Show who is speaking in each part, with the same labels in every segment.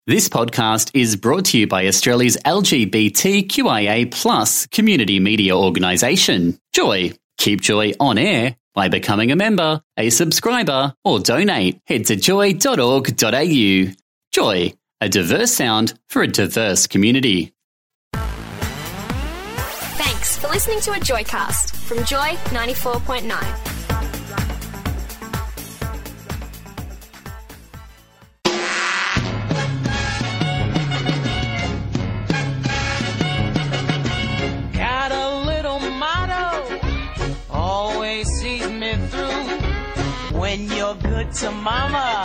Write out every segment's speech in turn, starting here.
Speaker 1: This podcast is brought to you by Australia's LGBTQIA+ community media organisation, Joy. Keep Joy on air by becoming a member, a subscriber, or donate. Head to joy.org.au. Joy, a diverse sound for a diverse community.
Speaker 2: Thanks for listening to a Joycast from Joy 94.9.
Speaker 3: When you're good to mama,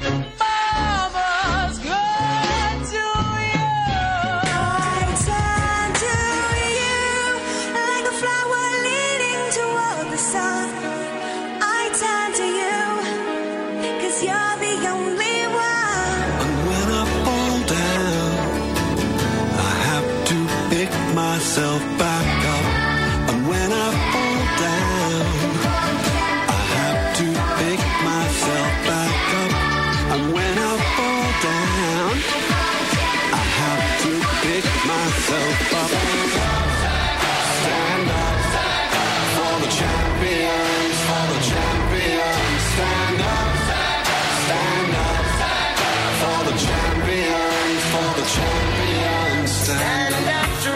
Speaker 3: mama's good to you.
Speaker 4: I turn to you like a flower leading toward the sun. I turn to you, 'cause you're the only one.
Speaker 5: And when I fall down, I have to pick myself back up. And when I fall down, myself back up, and when I fall down, I have to pick myself up. Stand up for the champions, for the champions. Stand up for the champions, for the champions. Stand up.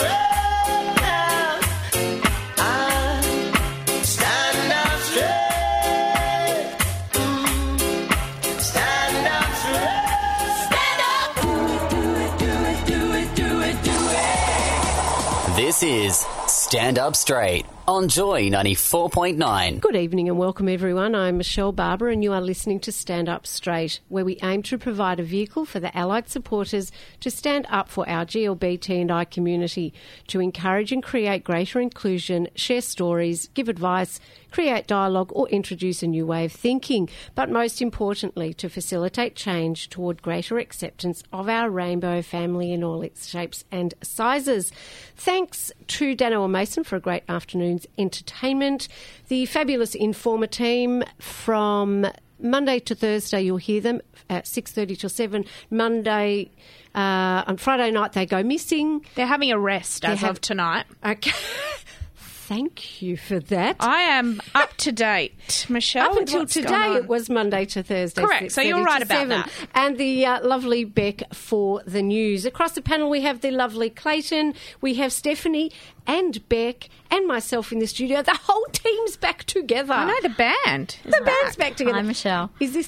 Speaker 1: This is Stand Up Straight on Joy 94.9.
Speaker 6: Good evening and welcome everyone. I'm Michelle Barber and you are listening to Stand Up Straight, where we aim to provide a vehicle for the allied supporters to stand up for our GLBT&I community, to encourage and create greater inclusion, share stories, give advice, create dialogue or introduce a new way of thinking, but most importantly to facilitate change toward greater acceptance of our rainbow family in all its shapes and sizes. Thanks to Dano and Mason for a great afternoon's entertainment. The fabulous Informer team from Monday to Thursday, you'll hear them at 6:30 till 7. Monday, on Friday night they go missing.
Speaker 7: They're having a rest as of tonight.
Speaker 6: Okay. Thank you for that.
Speaker 7: I am up to date, Michelle.
Speaker 6: Up until today, it was Monday to Thursday.
Speaker 7: Correct, so you're right about that.
Speaker 6: And the lovely Beck for the news. Across the panel, we have the lovely Clayton, we have Stephanie and Beck and myself in the studio. The whole team's back together.
Speaker 7: I know, the band.
Speaker 6: The band's back together.
Speaker 8: Hi, Michelle.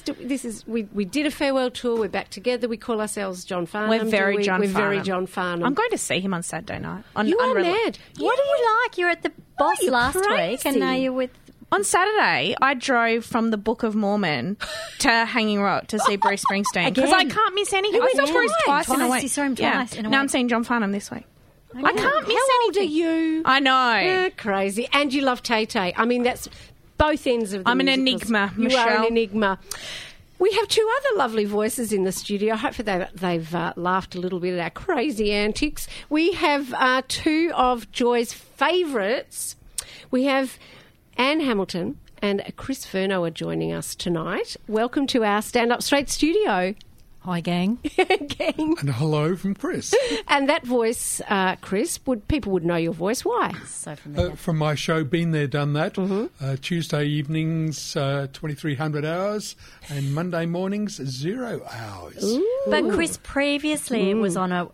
Speaker 6: We did a farewell tour. We're back together. We call ourselves John Farnham.
Speaker 7: We're very John
Speaker 6: Farnham.
Speaker 7: I'm going to see him on Saturday night.
Speaker 6: You are mad.
Speaker 8: What do you like? You're at the Boss last
Speaker 6: crazy.
Speaker 8: week and now you're with...
Speaker 7: On Saturday, I drove from the Book of Mormon to Hanging Rock to see Bruce Springsteen. Because I can't miss anything. I saw Bruce twice in a week.
Speaker 8: You saw him twice in a week.
Speaker 7: Now I'm seeing John Farnham this week. I can't miss
Speaker 6: How
Speaker 7: anything.
Speaker 6: old are you?
Speaker 7: I know.
Speaker 6: You're crazy. And you love Tay-Tay. I mean, that's both ends of the
Speaker 7: I'm an
Speaker 6: musicals.
Speaker 7: enigma,
Speaker 6: You
Speaker 7: Michelle.
Speaker 6: are an enigma. We have two other lovely voices in the studio. Hopefully they've laughed a little bit at our crazy antics. We have two of Joy's favourites. We have Anne Hamilton and Chris Furno are joining us tonight. Welcome to our Stand Up Straight studio.
Speaker 9: Hi, gang.
Speaker 6: Gang.
Speaker 10: And hello from Chris.
Speaker 6: And that voice, Chris, people would know your voice. Why?
Speaker 8: So familiar.
Speaker 10: From my show, Been There, Done That. Tuesday evenings, 2300 hours, and Monday mornings, 0 hours.
Speaker 6: Ooh.
Speaker 8: But Chris, previously it was on a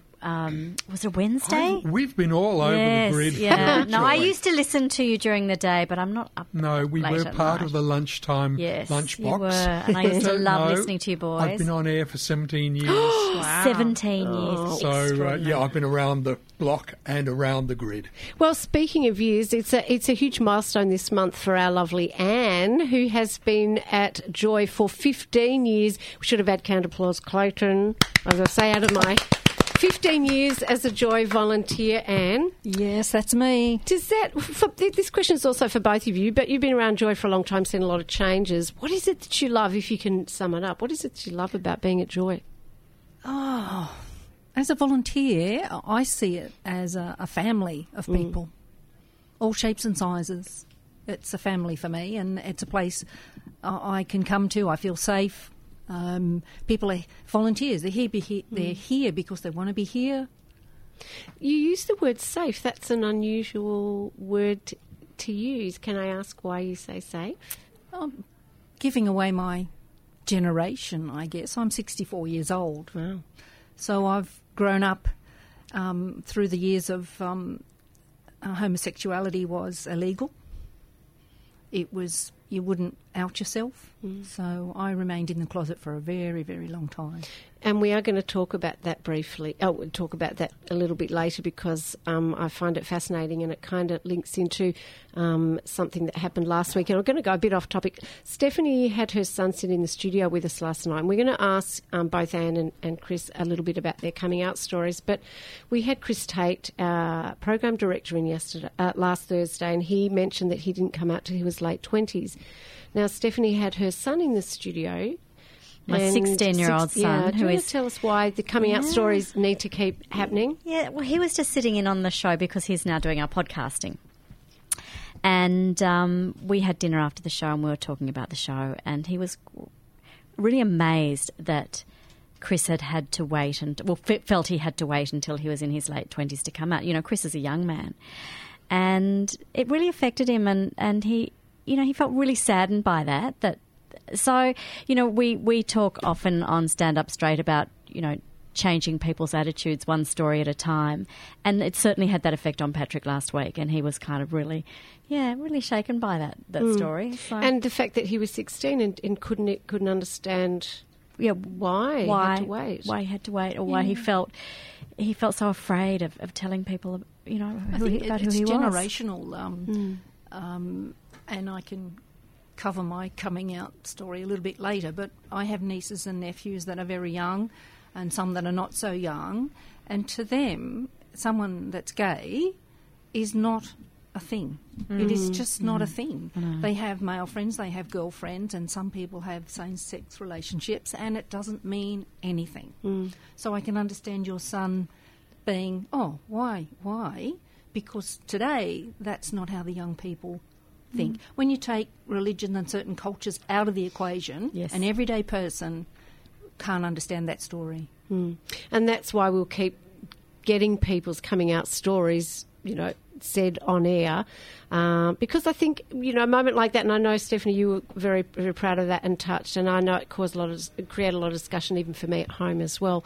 Speaker 8: was it Wednesday?
Speaker 10: We've been all over the grid.
Speaker 8: Yeah. No, I used to listen to you during the day, but I'm not up.
Speaker 10: No, we were part of the lunchtime lunchbox.
Speaker 8: You were, and I used to love listening to you boys.
Speaker 10: I've been on air for 17 years.
Speaker 8: Wow. 17 years.
Speaker 10: So, I've been around the block and around the grid.
Speaker 6: Well, speaking of years, it's a huge milestone this month for our lovely Anne, who has been at Joy for 15 years. We should have had counter applause, Clayton. I was going to say out of my 15 years as a Joy volunteer, Anne.
Speaker 9: Yes, that's me.
Speaker 6: This question is also for both of you, but you've been around Joy for a long time, seen a lot of changes. What is it that you love, if you can sum it up? What is it that you love about being at Joy?
Speaker 9: Oh, as a volunteer, I see it as a family of people, all shapes and sizes. It's a family for me, and it's a place I can come to. I feel safe. People are volunteers. They're here because they want to be here.
Speaker 6: You use the word safe. That's an unusual word to use. Can I ask why you say safe?
Speaker 9: Giving away my generation, I guess. I'm 64 years old.
Speaker 6: Wow.
Speaker 9: So I've grown up through the years of homosexuality was illegal. It was, you wouldn't out yourself. So I remained in the closet for a very, very long time.
Speaker 6: And we are going to talk about that briefly. We'll talk about that a little bit later because I find it fascinating and it kind of links into something that happened last week. And I'm going to go a bit off topic. Stephanie had her son sit in the studio with us last night. And we're going to ask both Anne and Chris a little bit about their coming out stories. But we had Chris Tate, program director, in last Thursday, and he mentioned that he didn't come out till he was late 20s. Now, Stephanie had her son in the studio.
Speaker 8: My 16-year-old son.
Speaker 6: Yeah, do you want to tell us why the coming out stories need to keep happening?
Speaker 8: Yeah, well, he was just sitting in on the show because he's now doing our podcasting. And we had dinner after the show and we were talking about the show, and he was really amazed that Chris had to wait felt he had to wait until he was in his late 20s to come out. You know, Chris is a young man. And it really affected him, and he, you know, he felt really saddened by that. So, you know, we talk often on Stand Up Straight about, you know, changing people's attitudes one story at a time. And it certainly had that effect on Patrick last week, and he was kind of really shaken by that story. So. And
Speaker 6: the fact that he was 16 and couldn't understand why he had to wait.
Speaker 8: Why he had to wait, or why he felt so afraid of telling people, you know, who he was.
Speaker 9: It's generational, and I can cover my coming out story a little bit later, but I have nieces and nephews that are very young and some that are not so young, and to them, someone that's gay is not a thing. It is just not a thing. They have male friends, they have girlfriends, and some people have same-sex relationships, and it doesn't mean anything. So I can understand your son being, why? Because today, that's not how the young people think. When you take religion and certain cultures out of the equation, an everyday person can't understand that story.
Speaker 6: And that's why we'll keep getting people's coming out stories, you know, said on air, because I think, you know, a moment like that, and I know, Stephanie, you were very, very proud of that and touched, and I know it created a lot of discussion even for me at home as well.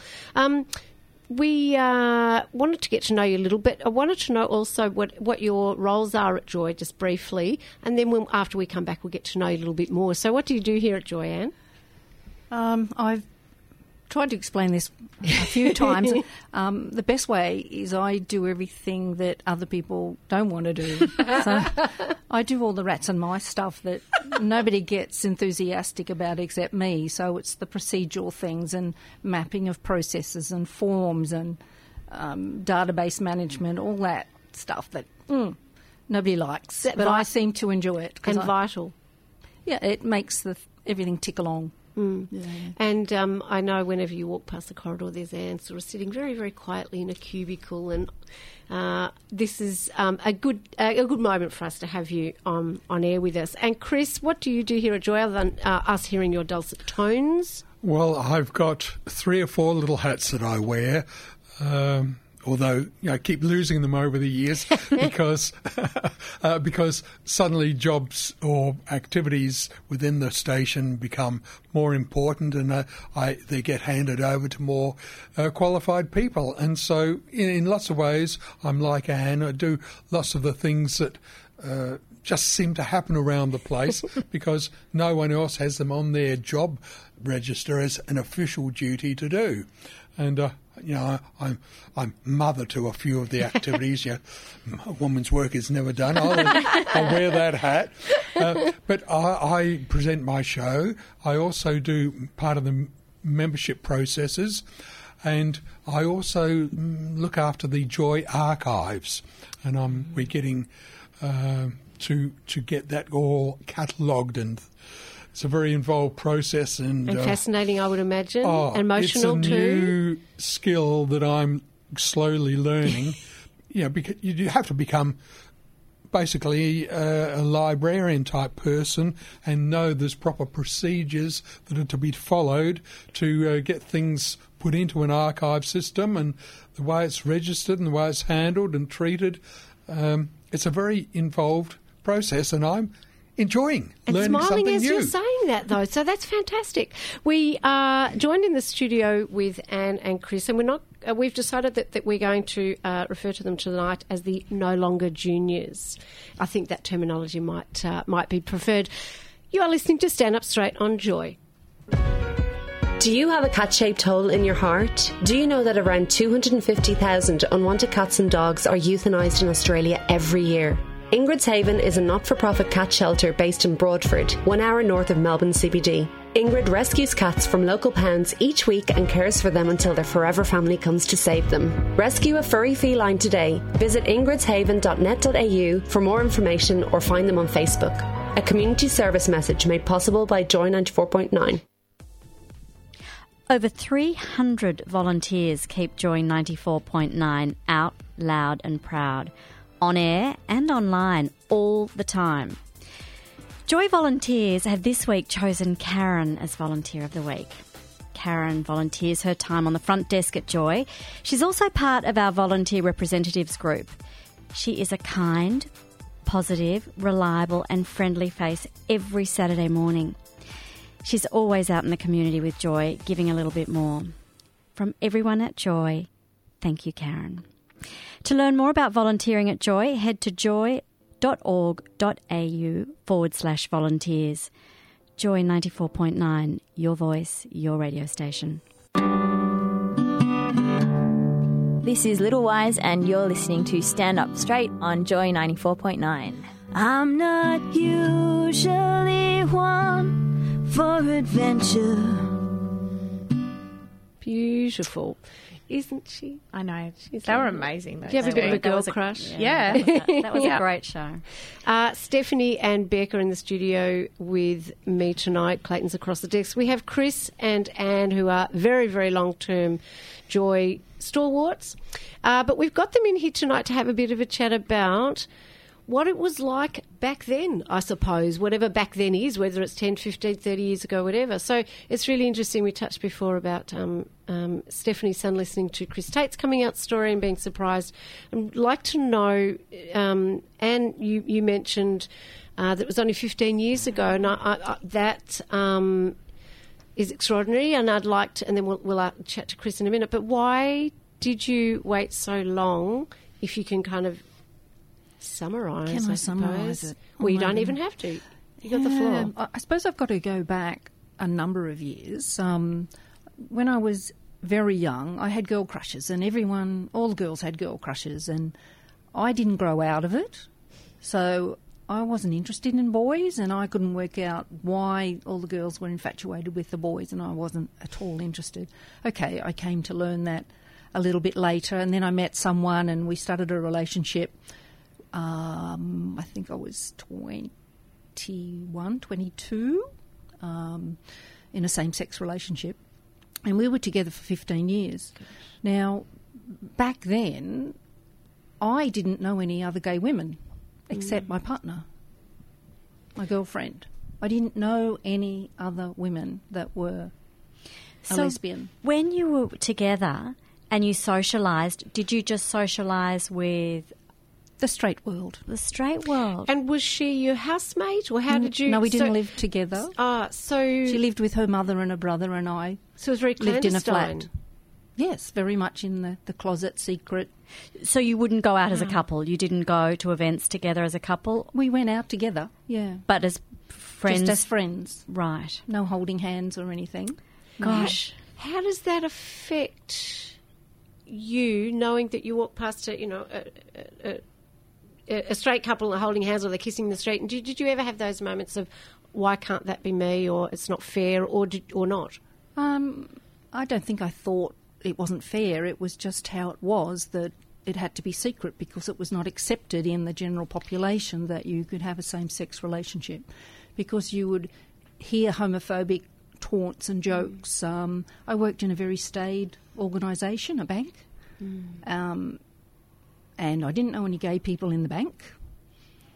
Speaker 6: We wanted to get to know you a little bit. I wanted to know also what your roles are at Joy, just briefly, and then after we come back, we'll get to know you a little bit more. So what do you do here at Joy, Anne?
Speaker 9: I've tried to explain this a few times. The best way is I do everything that other people don't want to do. So I do all the rats and mice stuff that nobody gets enthusiastic about except me. So it's the procedural things and mapping of processes and forms and database management, all that stuff that nobody likes. But I seem to enjoy it.
Speaker 6: And vital.
Speaker 9: Yeah, it makes everything tick along.
Speaker 6: And I know whenever you walk past the corridor, there's Anne sort of sitting very, very quietly in a cubicle, and this is a good moment for us to have you on air with us. And Chris, what do you do here at Joy other than us hearing your dulcet tones?
Speaker 10: Well, I've got 3 or 4 little hats that I wear. Although I keep losing them over the years because suddenly jobs or activities within the station become more important, and they get handed over to more qualified people. And so in lots of ways, I'm like Anne. I do lots of the things that just seem to happen around the place because no one else has them on their job register as an official duty to do. And you know, I'm mother to a few of the activities. A woman's work is never done. I'll wear that hat. But I present my show. I also do part of the membership processes, and I also look after the Joy archives. And we're getting to get that all catalogued, and it's a very involved process and
Speaker 6: fascinating, I would imagine. Emotional
Speaker 10: it's a
Speaker 6: too.
Speaker 10: New skill that I'm slowly learning. Because you have to become basically a librarian type person and know there's proper procedures that are to be followed to get things put into an archive system, and the way it's registered and the way it's handled and treated. It's a very involved process, and I'm enjoying
Speaker 6: and
Speaker 10: learning
Speaker 6: smiling
Speaker 10: something
Speaker 6: as
Speaker 10: new.
Speaker 6: you're saying that, though, so that's fantastic. We are joined in the studio with Anne and Chris, and we've decided that we're going to refer to them tonight as the No Longer Juniors. I think that terminology might be preferred. You are listening to Stand Up Straight on Joy.
Speaker 11: Do you have a cat-shaped hole in your heart? Do you know that around 250,000 unwanted cats and dogs are euthanised in Australia every year? Ingrid's Haven is a not-for-profit cat shelter based in Broadford, 1 hour north of Melbourne CBD. Ingrid rescues cats from local pounds each week and cares for them until their forever family comes to save them. Rescue a furry feline today. Visit ingridshaven.net.au for more information or find them on Facebook. A community service message made possible by Joy 94.9.
Speaker 8: Over 300 volunteers keep Joy 94.9 out, loud and proud, on air and online all the time. Joy volunteers have this week chosen Karen as Volunteer of the Week. Karen volunteers her time on the front desk at Joy. She's also part of our volunteer representatives group. She is a kind, positive, reliable and friendly face every Saturday morning. She's always out in the community with Joy, giving a little bit more. From everyone at Joy, thank you, Karen. To learn more about volunteering at Joy, head to joy.org.au/volunteers. Joy 94.9, your voice, your radio station.
Speaker 12: This is Little Wise, and you're listening to Stand Up Straight on Joy 94.9. I'm not usually one for adventure.
Speaker 6: Beautiful. Isn't she?
Speaker 7: I know. They were amazing.
Speaker 6: Do you have a bit of a girl crush?
Speaker 7: Yeah.
Speaker 8: That was a great show.
Speaker 6: Stephanie and Becca in the studio with me tonight. Clayton's across the desk. We have Chris and Anne, who are very, very long-term Joy stalwarts. But we've got them in here tonight to have a bit of a chat about what it was like back then, I suppose, whatever back then is, whether it's 10, 15, 30 years ago, whatever. So it's really interesting. We touched before about Stephanie's son listening to Chris Tate's coming out story and being surprised. I'd like to know, Anne, you mentioned that it was only 15 years ago, and that is extraordinary, and I'd like to, and then we'll chat to Chris in a minute, but why did you wait so long, if you can kind of summarise,
Speaker 9: Can I summarise it?
Speaker 6: Well, you don't even have to. You got the floor.
Speaker 9: I suppose I've got to go back a number of years. When I was very young, I had girl crushes, and all the girls had girl crushes, and I didn't grow out of it. So I wasn't interested in boys, and I couldn't work out why all the girls were infatuated with the boys, and I wasn't at all interested. Okay, I came to learn that a little bit later, and then I met someone, and we started a relationship. I think I was 21, 22, in a same-sex relationship. And we were together for 15 years. Gosh. Now, back then, I didn't know any other gay women except my partner, my girlfriend. I didn't know any other women that were a lesbian.
Speaker 8: When you were together and you socialised, did you just socialise with
Speaker 9: the straight world?
Speaker 8: The straight world.
Speaker 6: And was she your housemate, or how did you?
Speaker 9: No, we didn't live together.
Speaker 6: So
Speaker 9: she lived with her mother and her brother, and I.
Speaker 6: So it was very
Speaker 9: lived in a
Speaker 6: clandestine.
Speaker 9: flat. Yes, very much in the closet, secret.
Speaker 8: So you wouldn't go out as a couple? You didn't go to events together as a couple?
Speaker 9: We went out together, yeah.
Speaker 8: But as friends?
Speaker 9: Just as friends.
Speaker 8: Right.
Speaker 9: No holding hands or anything.
Speaker 8: Gosh.
Speaker 6: How does that affect you, knowing that you walk past a straight couple holding hands, or they're kissing in the street? And did you ever have those moments of, why can't that be me, or it's not fair, or not?
Speaker 9: I don't think I thought it wasn't fair. It was just how it was, that it had to be secret because it was not accepted in the general population that you could have a same-sex relationship, because you would hear homophobic taunts and jokes. I worked in a very staid organisation, a bank, and I didn't know any gay people in the bank.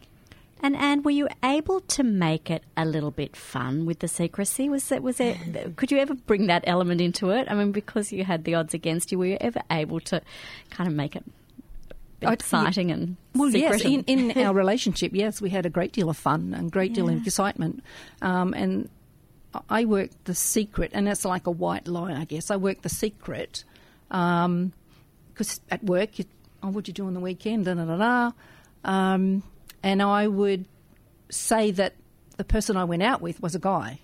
Speaker 8: And Anne, were you able to make it a little bit fun with the secrecy? Could you ever bring that element into it? I mean, because you had the odds against you, were you ever able to kind of make it a bit exciting and
Speaker 9: yes,
Speaker 8: secret?
Speaker 9: in our relationship, yes, we had a great deal of fun and great deal of excitement. And I worked the secret, and it's like a white lie, I guess. I worked the secret because at work, what'd you do on the weekend? And I would say that the person I went out with was a guy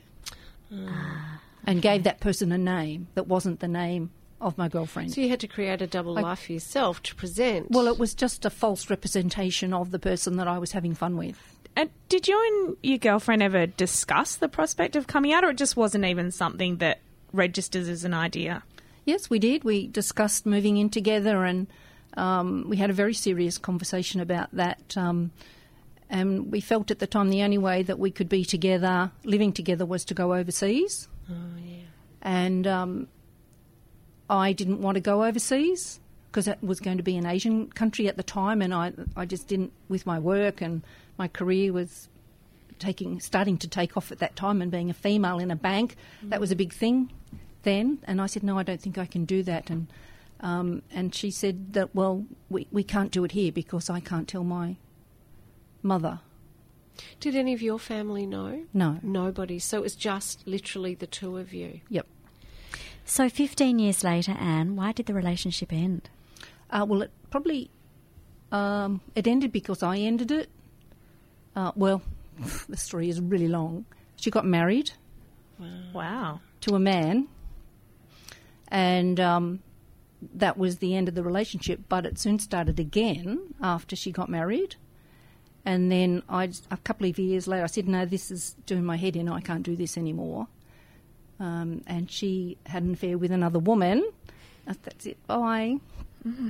Speaker 9: and gave that person a name that wasn't the name of my girlfriend.
Speaker 6: So you had to create a double life for yourself to present.
Speaker 9: Well, it was just a false representation of the person that I was having fun with.
Speaker 7: And did you and your girlfriend ever discuss the prospect of coming out, or it just wasn't even something that registers as an idea?
Speaker 9: Yes, we did. We discussed moving in together, and we had a very serious conversation about that. And we felt at the time the only way that we could be together, living together, was to go overseas.
Speaker 6: Oh, yeah.
Speaker 9: And I didn't want to go overseas because it was going to be an Asian country at the time, and I just didn't, with my work, and my career was starting to take off at that time, and being a female in a bank, that was a big thing then. And I said, no, I don't think I can do that. And she said that, well, we can't do it here because I can't tell my mother.
Speaker 6: Did any of your family know?
Speaker 9: No.
Speaker 6: Nobody. So it was just literally the two of you.
Speaker 9: Yep.
Speaker 8: So 15 years later, Anne, why did the relationship end?
Speaker 9: Well, it probably it ended because I ended it. Well, the story is really long. She got married.
Speaker 7: Wow.
Speaker 9: To a man, and that was the end of the relationship. But it soon started again after she got married. And then a couple of years later, I said, no, this is doing my head in. I can't do this anymore. And she had an affair with another woman. That's it. Bye.
Speaker 6: Mm.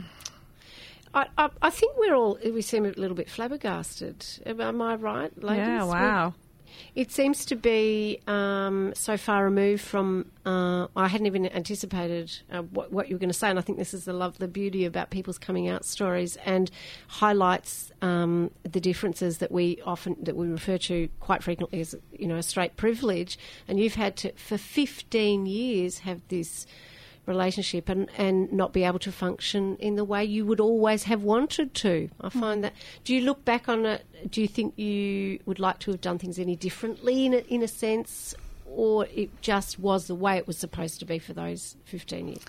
Speaker 6: I think we seem a little bit flabbergasted. Am I right, ladies?
Speaker 7: Yeah, wow.
Speaker 6: It seems to be so far removed from. I hadn't even anticipated what you were going to say, and I think this is the beauty about people's coming out stories, and highlights the differences that we refer to quite frequently as a straight privilege. And you've had to, for 15 years, have this relationship and not be able to function in the way you would always have wanted to. I find that. Do you look back on it? Do you think you would like to have done things any differently in a sense, or it just was the way it was supposed to be for those 15 years?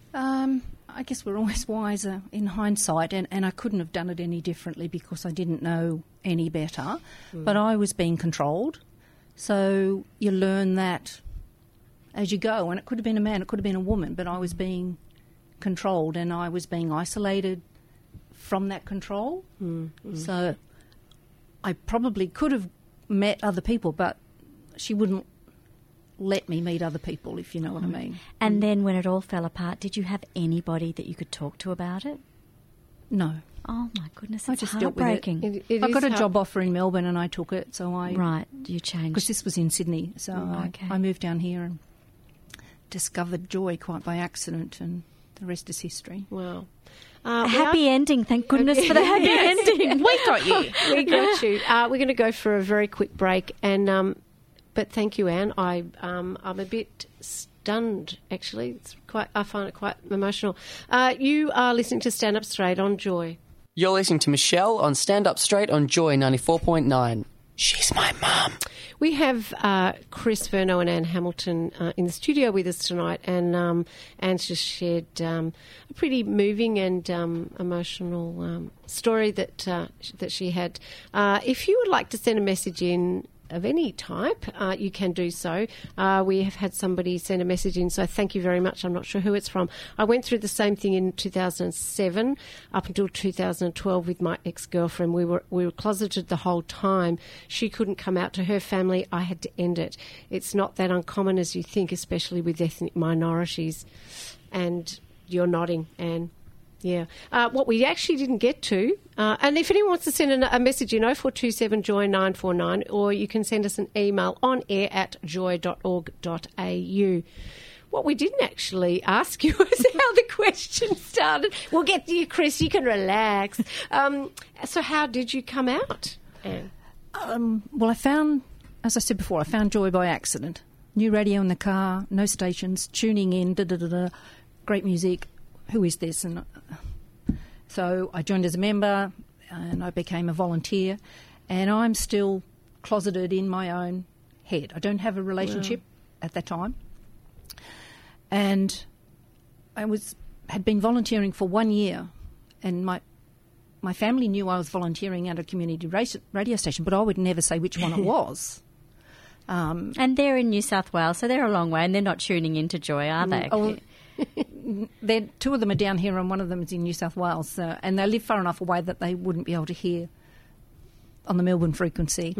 Speaker 9: I guess we're always wiser in hindsight, and I couldn't have done it any differently because I didn't know any better. But I was being controlled, so you learn that as you go, and it could have been a man, it could have been a woman, but I was being controlled and I was being isolated from that control. So I probably could have met other people, but she wouldn't let me meet other people, if you know what I mean.
Speaker 8: And then when it all fell apart, did you have anybody that you could talk to about it?
Speaker 9: No.
Speaker 8: Oh, my goodness,
Speaker 9: I
Speaker 8: it's
Speaker 9: just dealt with
Speaker 8: heartbreaking.
Speaker 9: I got a job offer in Melbourne and I took it, so I...
Speaker 8: Right, you changed.
Speaker 9: Because this was in Sydney, so I moved down here and discovered joy quite by accident, and the rest is history.
Speaker 6: Wow.
Speaker 8: A happy ending, thank goodness for the happy ending.
Speaker 7: We got you.
Speaker 6: We got you. We're going to go for a very quick break, and but thank you, Anne. I'm a bit stunned, actually. I find it quite emotional. You are listening to Stand Up Straight on Joy.
Speaker 13: You're listening to Michelle on Stand Up Straight on Joy 94.9. She's my mum.
Speaker 6: We have Chris Verno and Anne Hamilton in the studio with us tonight, and Anne's just shared a pretty moving and emotional story that she had. If you would like to send a message in of any type, you can do so. We have had somebody send a message in, so thank you very much. I'm not sure who it's from. I went through the same thing in 2007 up until 2012 with my ex-girlfriend. We were closeted the whole time. She couldn't come out to her family. I had to end it. It's not that uncommon as you think, especially with ethnic minorities. And you're nodding, Anne. Yeah. What we actually didn't get to, and if anyone wants to send a message in 0427 Joy 949, or you can send us an email on air at joy.org.au. What we didn't actually ask you is how the question started. We'll get to you, Chris. You can relax. So how did you come out, Anne?
Speaker 9: Well, I found, as I said before, I found Joy by accident. New radio in the car, no stations, tuning in, da-da-da-da, great music. Who is this? And so I joined as a member and I became a volunteer. And I'm still closeted in my own head. I don't have a relationship at that time. And I had been volunteering for 1 year, and my family knew I was volunteering at a community radio station, but I would never say which one it was.
Speaker 8: And they're in New South Wales, so they're a long way, and they're not tuning into Joy, are they?
Speaker 9: Two of them are down here, and one of them is in New South Wales, and they live far enough away that they wouldn't be able to hear on the Melbourne frequency.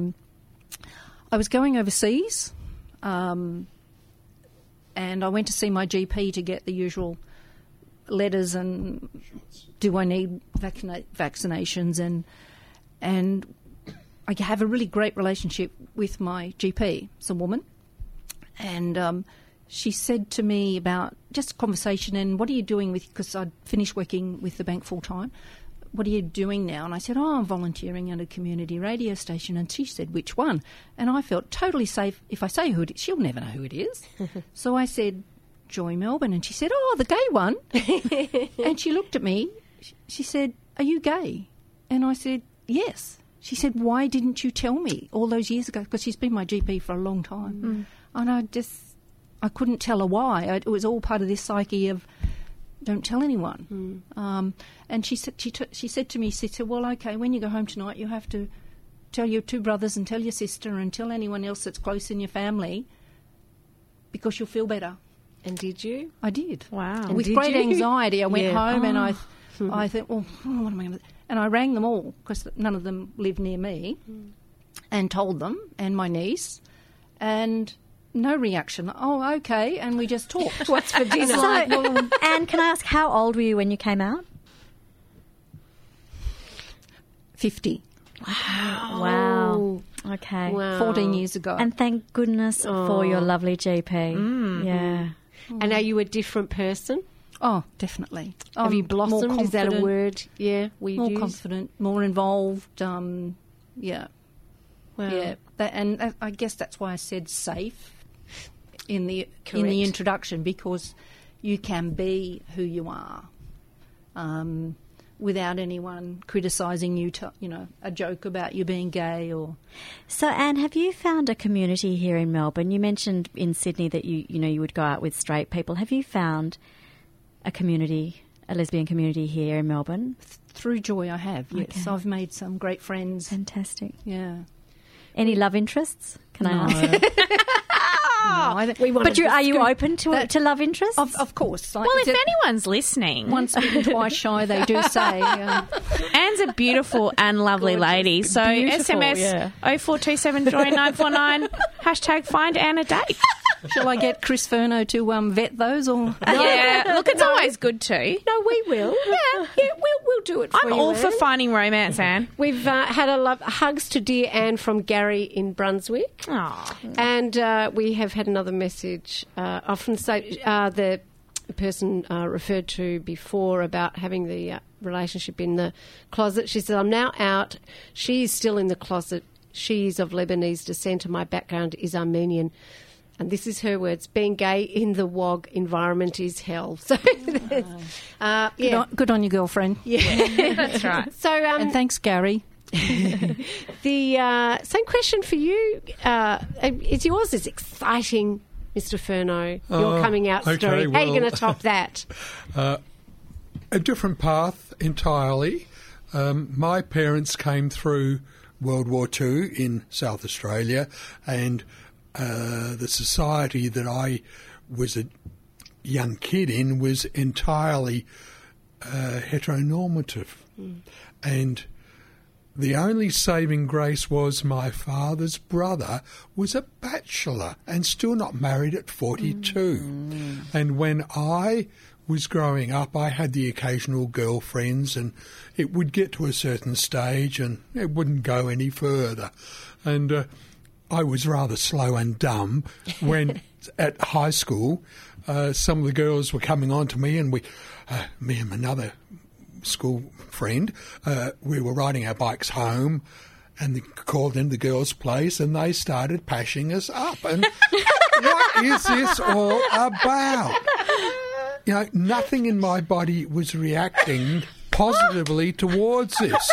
Speaker 9: I was going overseas, and I went to see my GP to get the usual letters and do I need vaccinations, and I have a really great relationship with my GP. It's a woman, and she said to me about just a conversation, and what are you doing with, because I'd finished working with the bank full time, what are you doing now? And I said, I'm volunteering at a community radio station. And she said, which one? And I felt totally safe. If I say who it is, she'll never know who it is. So I said, Joy Melbourne. And she said, oh, the gay one. And she looked at me. She said, are you gay? And I said, yes. She said, why didn't you tell me all those years ago? Because she's been my GP for a long time. And I couldn't tell her why. It was all part of this psyche of don't tell anyone. And she said to me, she said, well, okay, when you go home tonight, you have to tell your two brothers and tell your sister and tell anyone else that's close in your family because you'll feel better.
Speaker 6: And did you?
Speaker 9: I did.
Speaker 6: Wow.
Speaker 9: And with great anxiety, I went home and I thought, well, what am I going to do? And I rang them all because none of them lived near me and told them, and my niece, and no reaction. Oh, okay, and we just talked.
Speaker 6: What's for dinner?
Speaker 8: Anne, can I ask, how old were you when you came out?
Speaker 9: 50.
Speaker 8: Wow. Okay.
Speaker 6: Wow.
Speaker 9: 14 years ago.
Speaker 8: And thank goodness for your lovely GP. Yeah.
Speaker 6: And are you a different person?
Speaker 9: Oh, definitely.
Speaker 6: Have you blossomed? Is that a word? Yeah,
Speaker 9: more confident, more involved. Yeah.
Speaker 6: Wow.
Speaker 9: Yeah. And I guess that's why I said safe in the introduction, because you can be who you are without anyone criticising you, a joke about you being gay or...
Speaker 8: So, Anne, have you found a community here in Melbourne? You mentioned in Sydney that you would go out with straight people. Have you found a lesbian community here in Melbourne?
Speaker 9: Through Joy, I have, yes.
Speaker 8: Okay.
Speaker 9: I've made some great friends.
Speaker 8: Fantastic.
Speaker 9: Yeah.
Speaker 8: Any love interests? Can I ask? Are you open to love interests?
Speaker 9: Of course.
Speaker 7: Well, if anyone's listening...
Speaker 9: Once bitten, twice shy, they do say.
Speaker 7: Anne's a beautiful and lovely lady. So SMS 0427 Joy 949 #find Anne a date.
Speaker 9: Shall I get Chris Furno to vet those? Or
Speaker 7: Yeah, look, it's always good to.
Speaker 6: No, we will. Yeah, we'll do it for you,
Speaker 7: I'm all
Speaker 6: Anne.
Speaker 7: for finding romance, Anne.
Speaker 6: We've had hugs to dear Anne from Gary in Brunswick.
Speaker 7: Aww.
Speaker 6: And we have had another message. Often say the person referred to before about having the relationship in the closet. She said, I'm now out. She is still in the closet. She is of Lebanese descent and my background is Armenian. And this is her words, being gay in the WOG environment is hell. So,
Speaker 9: good on your girlfriend.
Speaker 6: Yeah,
Speaker 7: that's right.
Speaker 6: So,
Speaker 9: and thanks, Gary.
Speaker 6: The same question for you. Yours is exciting, Mr. Furno. Your coming out story. How are you going to top that?
Speaker 10: A different path entirely. My parents came through World War II in South Australia, and the society that I was a young kid in was entirely heteronormative. And the only saving grace was my father's brother was a bachelor and still not married at 42. And when I was growing up, I had the occasional girlfriends, and it would get to a certain stage and it wouldn't go any further. And I was rather slow and dumb when at high school some of the girls were coming on to me, and me and another school friend, we were riding our bikes home, and they called in the girls' place and they started pashing us up. And what is this all about? You know, nothing in my body was reacting positively towards this.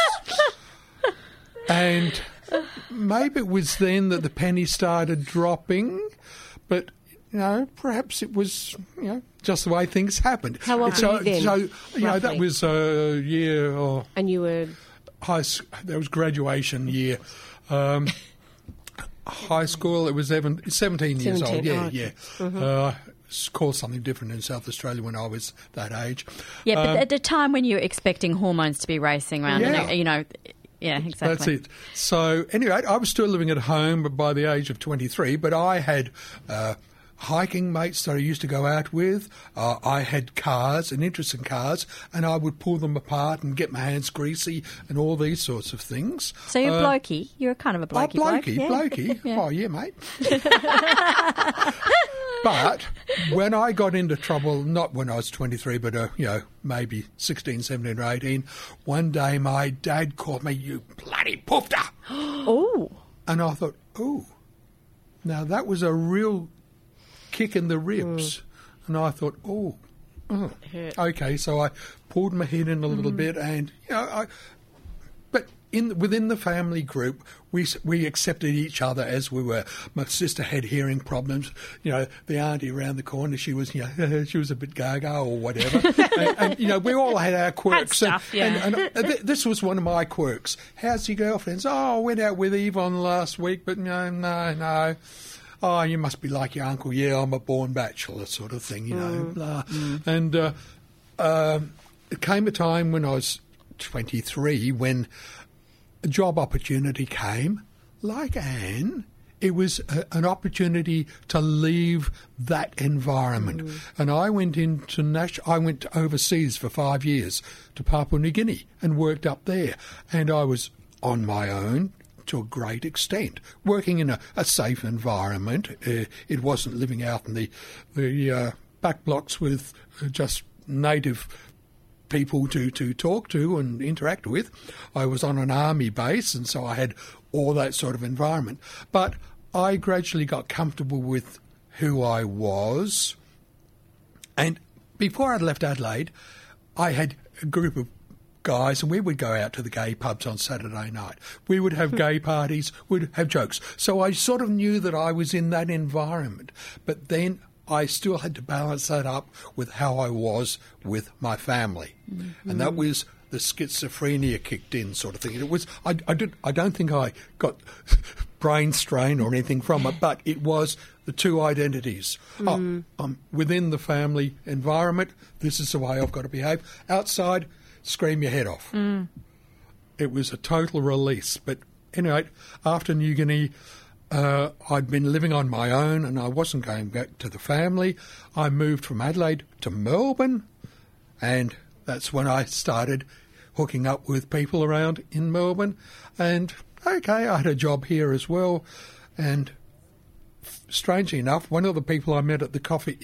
Speaker 10: And maybe it was then that the penny started dropping, but, you know, perhaps it was, you know, just the way things happened.
Speaker 6: How old were you then?
Speaker 10: So, you know, that was a year or...
Speaker 6: And you were...
Speaker 10: That was graduation year. High school, it was 17 years old. Yeah, yeah. Mm-hmm. It's called something different in South Australia when I was that age.
Speaker 8: Yeah, but at the time when you were expecting hormones to be racing around, you know... Yeah, exactly.
Speaker 10: That's it. So, anyway, I was still living at home by the age of 23, but I had hiking mates that I used to go out with. I had cars, an interest in cars, and I would pull them apart and get my hands greasy and all these sorts of things.
Speaker 8: So you're blokey. You're kind of a blokey.
Speaker 10: Blokey. Yeah. Oh, yeah, mate. But when I got into trouble, not when I was 23, but, you know, maybe 16, 17 or 18, one day my dad called me, "You bloody poofter."
Speaker 8: Oh.
Speaker 10: And I thought, oh, now that was a real kick in the ribs. And I thought, oh, okay. So I pulled my head in a little bit and, you know, but within the family group, we accepted each other as we were. My sister had hearing problems. You know, the auntie around the corner, she was, you know, she was a bit gaga or whatever. and, you know, we all had our quirks. And this was one of my quirks. "How's your girlfriends?" "Oh, I went out with Yvonne last week, but no. Oh, you must be like your uncle. Yeah, I'm a born bachelor," sort of thing, you know. Blah. And it came a time when I was 23 when a job opportunity came, like Anne. It was an opportunity to leave that environment. And I went I went overseas for 5 years to Papua New Guinea and worked up there. And I was on my own to a great extent, working in a safe environment. It wasn't living out in the back blocks with just native people to talk to and interact with. I was on an army base, and so I had all that sort of environment. But I gradually got comfortable with who I was. And before I'd left Adelaide, I had a group of guys, and we would go out to the gay pubs on Saturday night. We would have gay parties, we'd have jokes. So I sort of knew that I was in that environment. But then I still had to balance that up with how I was with my family. And that was the schizophrenia kicked in sort of thing. It was I don't think I got brain strain or anything from it, but it was the two identities. I'm within the family environment, this is the way I've got to behave. Outside, scream your head off. It was a total release. But anyway, after New Guinea, I'd been living on my own and I wasn't going back to the family. I moved from Adelaide to Melbourne, and that's when I started hooking up with people around in Melbourne. And, okay, I had a job here as well. And strangely enough, one of the people I met at the coffee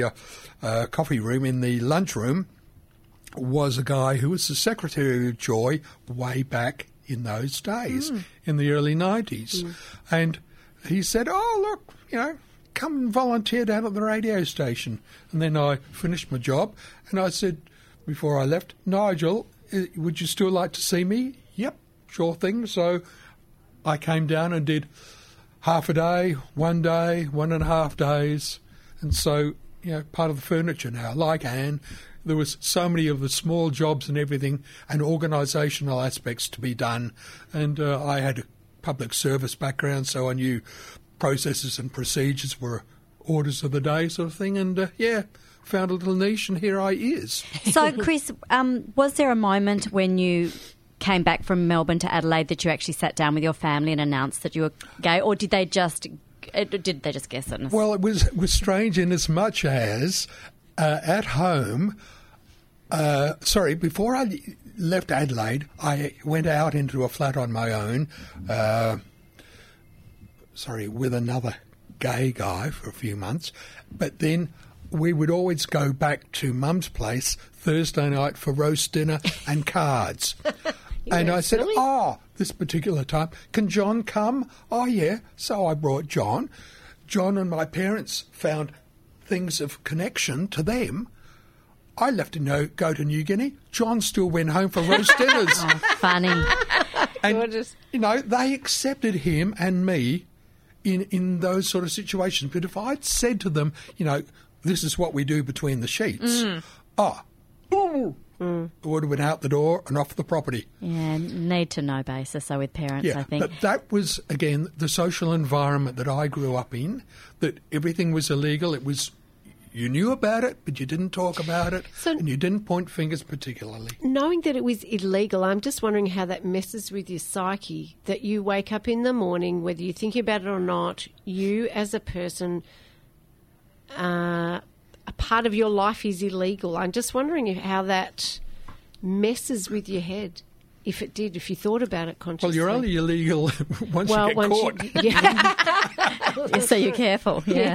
Speaker 10: room, in the lunchroom, was a guy who was the secretary of Joy way back in those days, in the early 90s. And he said, "Oh, look, you know, come and volunteer down at the radio station." And then I finished my job, and I said, before I left, "Nigel, would you still like to see me?" "Yep, sure thing." So I came down and did half a day, 1 day, 1.5 days. And so, you know, part of the furniture now, like Anne. There was so many of the small jobs and everything and organisational aspects to be done. And I had a public service background, so I knew processes and procedures were orders of the day sort of thing. And, found a little niche, and here I is.
Speaker 8: So, Chris, was there a moment when you came back from Melbourne to Adelaide that you actually sat down with your family and announced that you were gay, or did they just guess it?
Speaker 10: Well, it was strange in as much as at home, before I left Adelaide, I went out into a flat on my own, with another gay guy for a few months. But then we would always go back to Mum's place Thursday night for roast dinner and cards. And I said,
Speaker 6: really?
Speaker 10: This particular time, can John come? Oh, yeah. So I brought John. John and my parents found things of connection to them. I left to go to New Guinea. John still went home for roast dinners.
Speaker 8: Oh, funny.
Speaker 10: And, they accepted him and me in those sort of situations. But if I'd said to them, this is what we do between the sheets, it would have been out the door and off the property.
Speaker 8: Yeah, need to know basis, so with parents, I think.
Speaker 10: But that was, again, the social environment that I grew up in, that everything was illegal. It was, you knew about it, but you didn't talk about it, and you didn't point fingers particularly.
Speaker 6: Knowing that it was illegal, I'm just wondering how that messes with your psyche, that you wake up in the morning, whether you think about it or not, you as a person, a part of your life is illegal. I'm just wondering how that messes with your head, if you thought about it consciously.
Speaker 10: Well, you're only illegal once you get caught.
Speaker 8: So you're careful, yeah.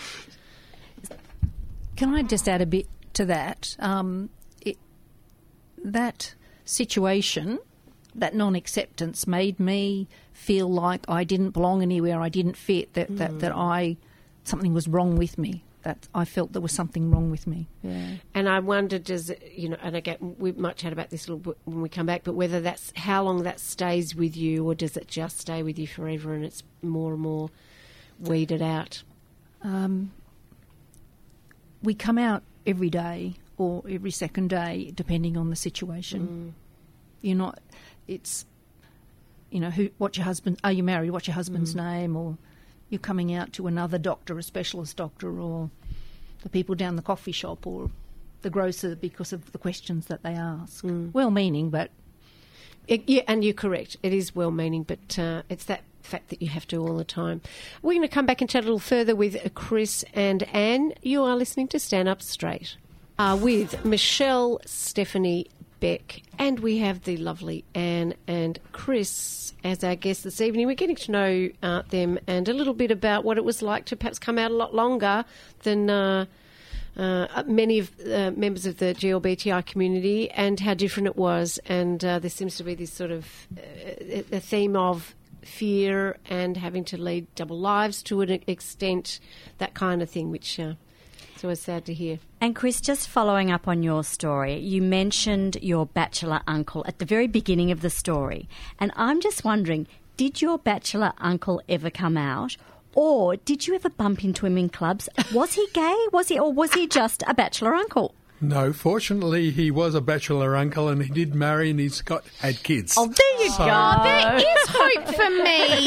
Speaker 9: Can I just add a bit to that? That situation, that non-acceptance, made me feel like I didn't belong anywhere, I didn't fit, that something was wrong with me. That I felt there was something wrong with me. Yeah.
Speaker 6: And I wondered, and again, we might chat about this a little bit when we come back, but whether that's how long that stays with you, or does it just stay with you forever and it's more and more weeded out?
Speaker 9: We come out every day or every second day, depending on the situation. You're not. It's, what's your husband? Are you married? What's your husband's name? Or you're coming out to another doctor, a specialist doctor, or the people down the coffee shop, or the grocer, because of the questions that they ask. Well-meaning, but...
Speaker 6: and you're correct. It is well-meaning, but it's that fact that you have to all the time. We're going to come back and chat a little further with Chris and Anne. You are listening to Stand Up Straight with Michelle, Stephanie, Beck, and we have the lovely Anne and Chris as our guests this evening. We're getting to know them and a little bit about what it was like to perhaps come out a lot longer than many of members of the GLBTI community, and how different it was. And there seems to be this sort of a theme of fear and having to lead double lives to an extent, that kind of thing, which it's always sad to hear.
Speaker 8: And Chris, just following up on your story, you mentioned your bachelor uncle at the very beginning of the story. And I'm just wondering, did your bachelor uncle ever come out? Or did you ever bump into him in clubs? Was he gay? Or was he just a bachelor uncle?
Speaker 10: No, fortunately, he was a bachelor uncle, and he did marry, and he's had kids.
Speaker 8: Oh, there you go.
Speaker 7: There is hope for me.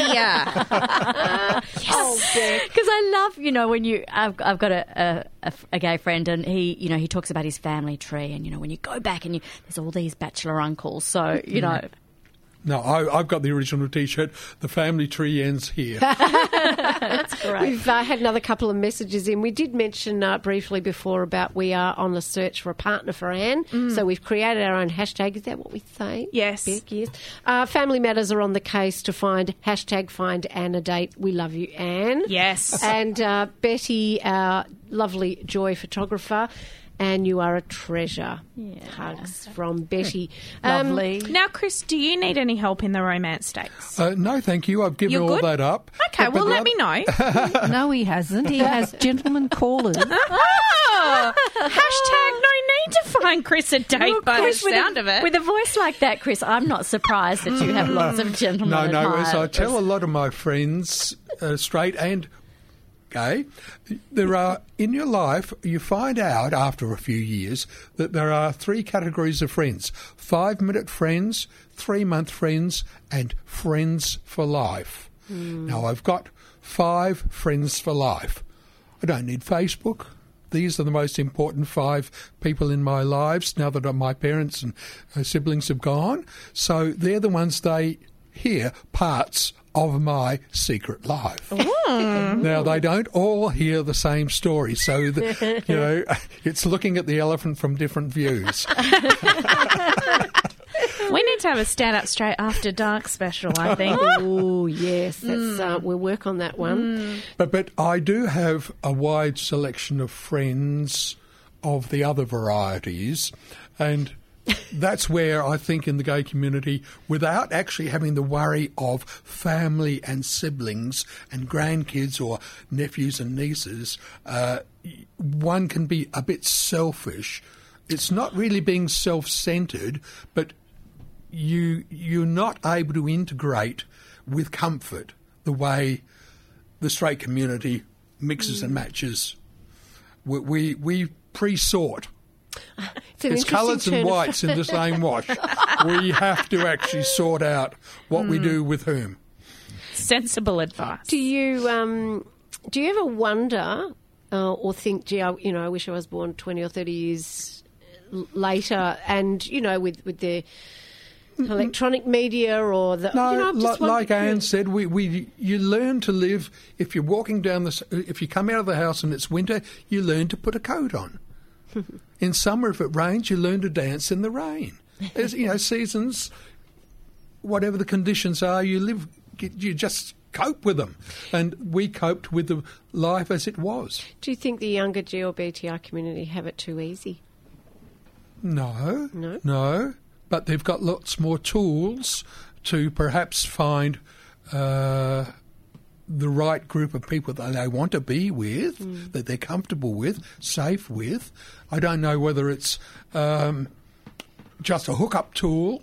Speaker 8: Yes. Because I love, when I've got a gay friend, and he talks about his family tree, and when you go back and there's all these bachelor uncles. So
Speaker 10: No, I've got the original T-shirt. The family tree ends here.
Speaker 6: That's great. We've had another couple of messages in. We did mention briefly before about we are on the search for a partner for Anne. So we've created our own hashtag. Is that what we say?
Speaker 7: Yes.
Speaker 6: Beck, yes. Family Matters are on the case to find Anne a date. We love you, Anne.
Speaker 7: Yes.
Speaker 6: And Betty, our lovely Joy photographer. And you are a treasure. Yeah. Hugs from Betty.
Speaker 9: Lovely.
Speaker 7: Now, Chris, do you need any help in the romance stakes?
Speaker 10: No, thank you. I've given
Speaker 7: You're
Speaker 10: all
Speaker 7: good?
Speaker 10: that up.
Speaker 7: Okay, well, let me know.
Speaker 9: No, he hasn't. He has gentlemen callers.
Speaker 7: Oh, hashtag no need to find Chris a date by the sound of it.
Speaker 8: With a voice like that, Chris, I'm not surprised that you have lots of gentlemen
Speaker 10: as I tell a lot of my friends, straight and gay, there are, in your life, you find out after a few years that there are 3 categories of friends: 5-minute friends, 3-month friends, and friends for life. Now, I've got 5 friends for life. I don't need Facebook. These are the most important 5 people in my lives now that my parents and siblings have gone. So they're the ones they hear parts of my secret life. Now, they don't all hear the same story, so it's looking at the elephant from different views.
Speaker 7: We need to have a Stand Up Straight After Dark special, I think.
Speaker 6: Oh, yes. That's, we'll work on that one.
Speaker 10: But I do have a wide selection of friends of the other varieties, and that's where I think in the gay community, without actually having the worry of family and siblings and grandkids or nephews and nieces, one can be a bit selfish. It's not really being self-centred, but you're not able to integrate with comfort the way the straight community mixes and matches. We pre-sort. It's colours and whites in the same wash. We have to actually sort out what we do with whom.
Speaker 7: Sensible advice.
Speaker 6: Do you ever wonder or think, gee, I wish I was born 20 or 30 years later, and with the electronic media or the
Speaker 10: like Anne said, you learn to live. If you're walking down if you come out of the house and it's winter, you learn to put a coat on. In summer, if it rains, you learn to dance in the rain. There's, seasons, whatever the conditions are, you just cope with them. And we coped with the life as it was.
Speaker 6: Do you think the younger GLBTI community have it too easy?
Speaker 10: No. But they've got lots more tools to perhaps find the right group of people that they want to be with, that they're comfortable with, safe with. I don't know whether it's just a hookup tool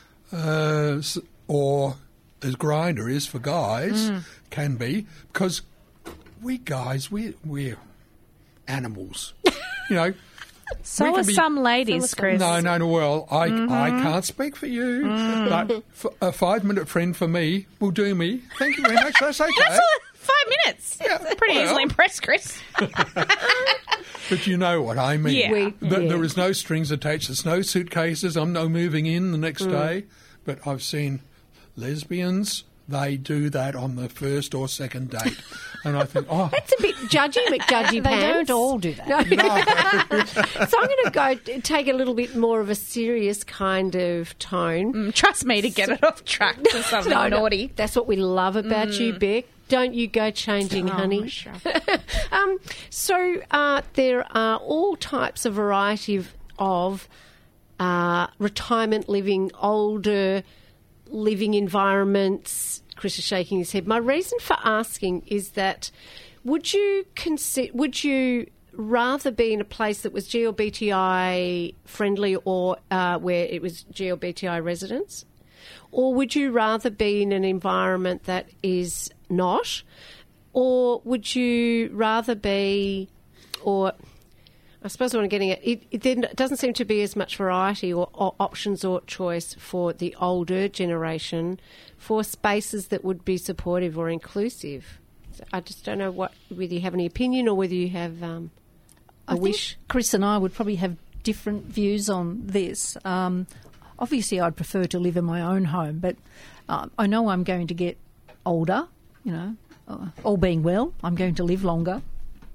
Speaker 10: or, as Grindr is for guys, can be, because we guys, we're animals,
Speaker 7: So are some ladies, Chris.
Speaker 10: No. Well, I can't speak for you, but a 5-minute friend for me will do me. Thank you very much. That's okay.
Speaker 7: That's all 5 minutes.
Speaker 10: Yeah,
Speaker 7: Pretty easily impressed, Chris.
Speaker 10: But you know what I mean.
Speaker 7: Yeah.
Speaker 10: There is no strings attached. There's no suitcases. I'm no moving in the next day. But I've seen lesbians. They do that on the first or second date. And I think,
Speaker 6: that's a bit judgy, McJudgy Pants.
Speaker 9: They don't all do that.
Speaker 6: No. So I'm going to take a little bit more of a serious kind of tone.
Speaker 7: Trust me to get it off track to something naughty.
Speaker 6: That's what we love about you, Beck. Don't you go changing, honey.
Speaker 7: Sure.
Speaker 6: So there are all types of variety of retirement living, older living environments. Chris is shaking his head. My reason for asking is that would you rather be in a place that was GLBTI friendly or where it was GLBTI residents? Or would you rather be in an environment that is not? Or would you rather be, or I suppose what I'm getting at, it then doesn't seem to be as much variety or options or choice for the older generation for spaces that would be supportive or inclusive. So I just don't know whether you have any opinion or whether you have a wish.
Speaker 9: Chris and I would probably have different views on this. Obviously, I'd prefer to live in my own home, but I know I'm going to get older, all being well, I'm going to live longer.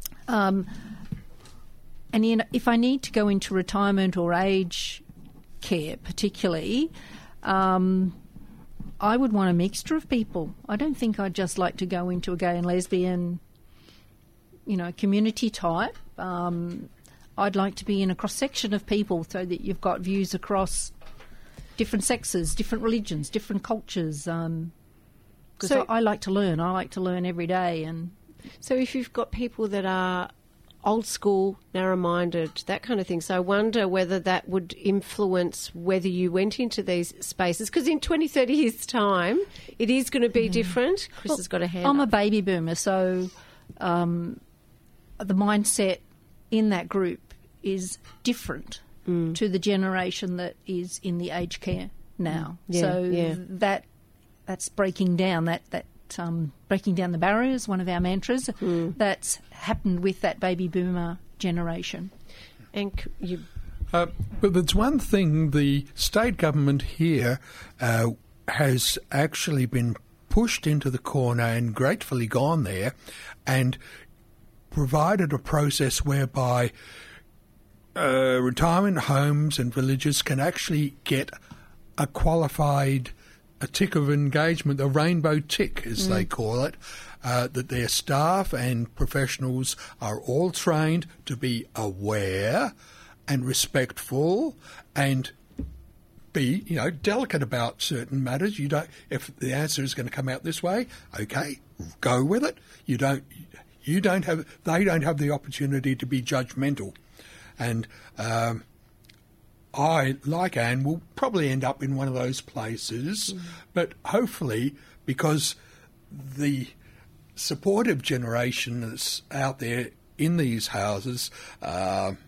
Speaker 9: And if I need to go into retirement or aged care particularly, I would want a mixture of people. I don't think I'd just like to go into a gay and lesbian, community type. I'd like to be in a cross-section of people so that you've got views across different sexes, different religions, different cultures. Because I like to learn. I like to learn every day. And
Speaker 6: so if you've got people that are old school, narrow-minded, that kind of thing. So I wonder whether that would influence whether you went into these spaces. Because in 20, 30 years' time, it is going to be different. Chris has got a hand
Speaker 9: I'm
Speaker 6: up.
Speaker 9: a baby boomer, so the mindset in that group is different to the generation that is in the aged care now. That's breaking down breaking down the barriers, one of our mantras, that's happened with that baby boomer generation.
Speaker 6: And
Speaker 10: but there's one thing, the state government here has actually been pushed into the corner and gratefully gone there and provided a process whereby retirement homes and villages can actually get a qualified a tick of engagement, a rainbow tick, as they call it, that their staff and professionals are all trained to be aware and respectful and be, delicate about certain matters. You don't. If the answer is going to come out this way, okay, go with it. They don't have the opportunity to be judgmental, and I, like Anne, will probably end up in one of those places, but hopefully, because the supportive generation that's out there in these houses have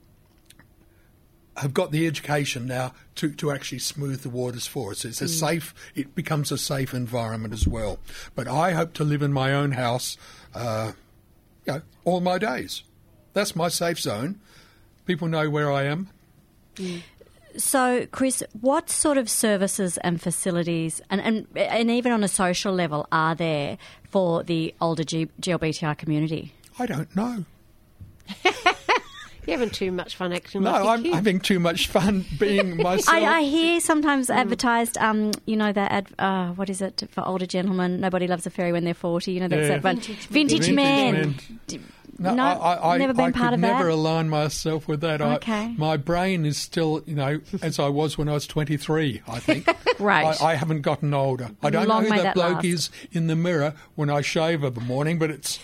Speaker 10: got the education now to actually smooth the waters for us. It's it becomes a safe environment as well. But I hope to live in my own house, all my days. That's my safe zone. People know where I am.
Speaker 8: So, Chris, what sort of services and facilities, and even on a social level, are there for the older GLBTI community?
Speaker 10: I don't know.
Speaker 6: You're having too much fun acting.
Speaker 10: No, I'm having too much fun being myself.
Speaker 8: I hear sometimes advertised, that ad, what is it, for older gentlemen, nobody loves a fairy when they're 40, that's that one. Vintage men.
Speaker 10: No,
Speaker 8: never been part of that.
Speaker 10: I could never align myself with that.
Speaker 8: Okay.
Speaker 10: My brain is still, as I was when I was 23, I think.
Speaker 8: Right.
Speaker 10: I haven't gotten older. I don't know who that bloke is in the mirror when I shave of the morning, but it's,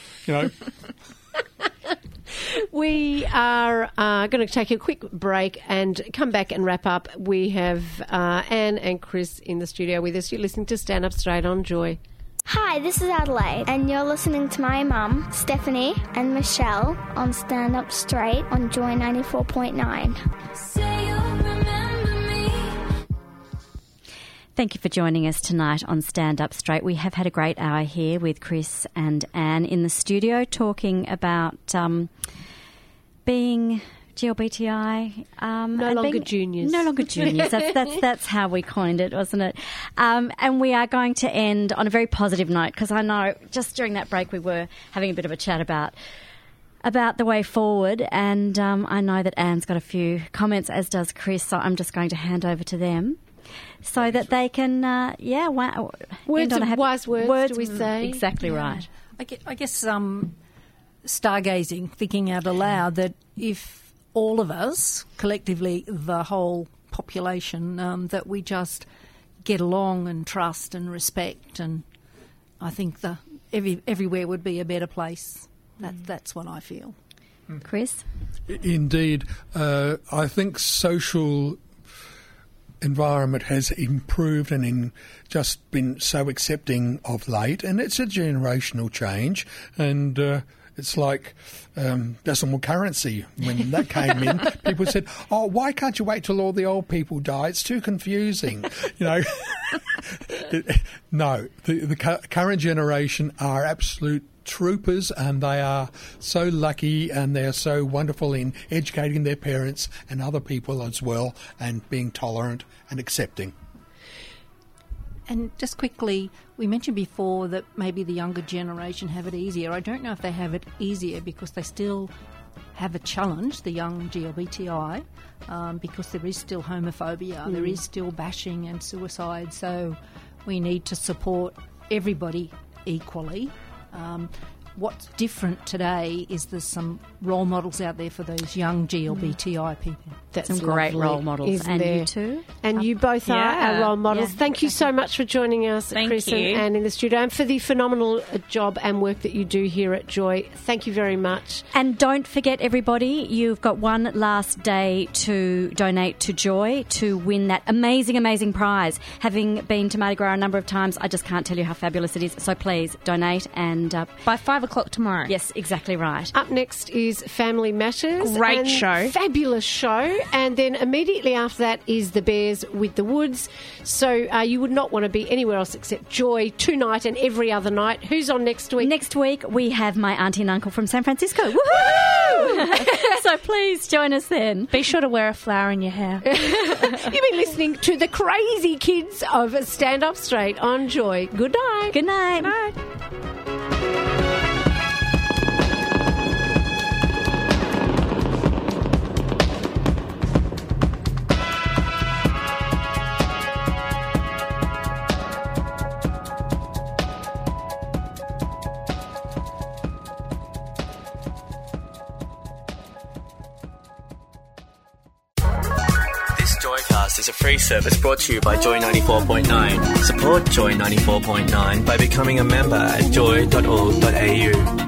Speaker 6: We are going to take a quick break and come back and wrap up. We have Anne and Chris in the studio with us. You're listening to Stand Up Straight on Joy.
Speaker 14: Hi, this is Adelaide, and you're listening to my mum, Stephanie, and Michelle on Stand Up Straight on Joy 94.9.
Speaker 4: Say you'll remember me.
Speaker 8: Thank you for joining us tonight on Stand Up Straight. We have had a great hour here with Chris and Anne in the studio talking about being GLBTI.
Speaker 6: No longer juniors.
Speaker 8: No longer juniors. That's how we coined it, wasn't it? And we are going to end on a very positive note, because I know just during that break we were having a bit of a chat about the way forward, and I know that Anne's got a few comments, as does Chris, so I'm just going to hand over to them so that they can,
Speaker 6: wise words, do we say?
Speaker 8: Exactly right.
Speaker 9: I guess stargazing, thinking out aloud, that if all of us, collectively, the whole population, that we just get along and trust and respect, and I think everywhere would be a better place. That's what I feel.
Speaker 8: Chris?
Speaker 10: Indeed. I think social environment has improved and just been so accepting of late, and it's a generational change, and it's like decimal currency. When that came in, people said, "Oh, why can't you wait till all the old people die? It's too confusing." No, the current generation are absolute troopers, and they are so lucky, and they're so wonderful in educating their parents and other people as well, and being tolerant and accepting.
Speaker 9: And just quickly, we mentioned before that maybe the younger generation have it easier. I don't know if they have it easier because they still have a challenge, the young GLBTI, because there is still homophobia, there is still bashing and suicide. So we need to support everybody equally. What's different today is there's some role models out there for those young GLBTI people.
Speaker 8: That's some great role models. And you too?
Speaker 6: And you both are our role models. Thank you so much for joining us, Chris and Anne, in the studio, and for the phenomenal job and work that you do here at Joy. Thank you very much.
Speaker 8: And don't forget, everybody, you've got one last day to donate to Joy to win that amazing, amazing prize. Having been to Mardi Gras a number of times, I just can't tell you how fabulous it is. So please donate, and
Speaker 7: by 5 o'clock tomorrow.
Speaker 8: Yes, exactly right.
Speaker 6: Up next is Family Matters.
Speaker 7: Great show.
Speaker 6: Fabulous show. And then immediately after that is The Bears with the Woods. So you would not want to be anywhere else except Joy tonight and every other night. Who's on next week?
Speaker 8: Next week we have my auntie and uncle from San Francisco. Woohoo! So please join us then.
Speaker 7: Be sure to wear a flower in your hair.
Speaker 6: You've been listening to the crazy kids of Stand Up Straight on Joy. Good night.
Speaker 8: Good night.
Speaker 7: Good night.
Speaker 15: is a free service brought to you by Joy 94.9. Support Joy 94.9 by becoming a member at joy.org.au.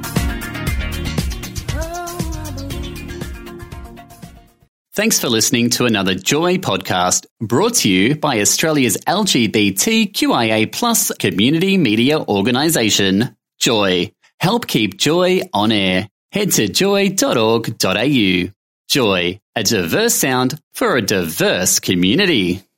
Speaker 1: Thanks for listening to another Joy podcast brought to you by Australia's LGBTQIA+ community media organisation, Joy. Help keep Joy on air. Head to joy.org.au. Joy, a diverse sound for a diverse community.